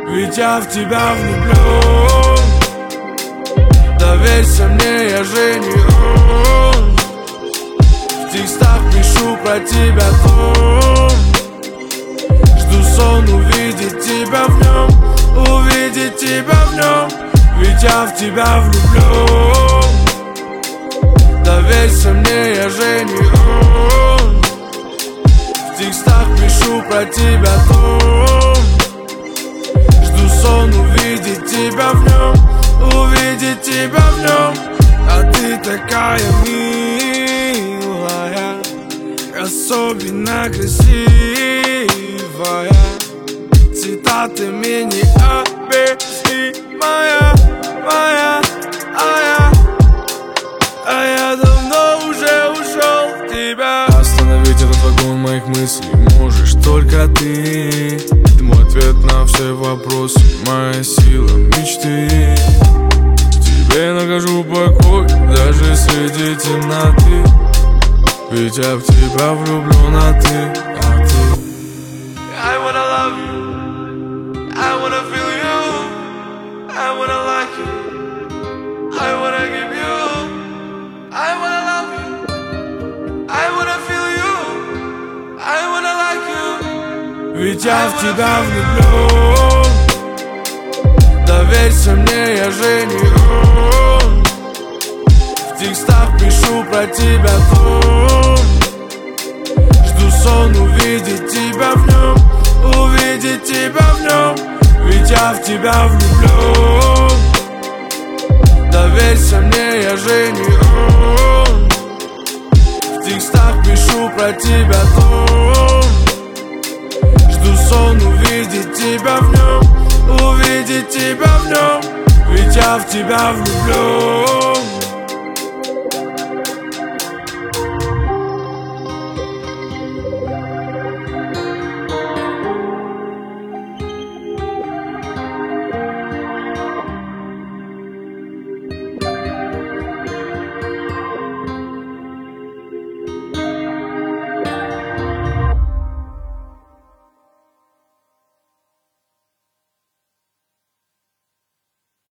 ведь я в тебя влюблен. Доверься мне, я же не он. В текстах пишу про тебя том. Жду сон увидеть тебя в нем, увидеть тебя в нем, ведь я в тебя влюблен. Доверься мне, я же не он. В текстах пишу про тебя том. Жду сон увидеть тебя в нем, увидеть тебя в нем. А ты такая милая, особенно красивая. Цитатами необъяснимая моя, а я давно уже ушел в тебя. Остановить этот вагон моих мыслей можешь только ты. Ты мой ответ на все вопросы, моя сила мечты. В тебе нахожу покой даже среди темноты, ведь я в тебя влюблен, а ты. I wanna love you, I wanna feel you, I wanna like you, I wanna give you, I wanna love you, I wanna feel you, I wanna like you, ведь я в тебя влюблен. Доверься мне, я же не он. В текстах пишу про тебя том. Жду сон увидеть тебя в нем, увидеть тебя в нем, ведь я в тебя влюблен. Доверься мне, я же не он. В текстах пишу про тебя том. Жду сон увидеть тебя в нем, увидеть тебя в нем, ведь я в тебя влюблен.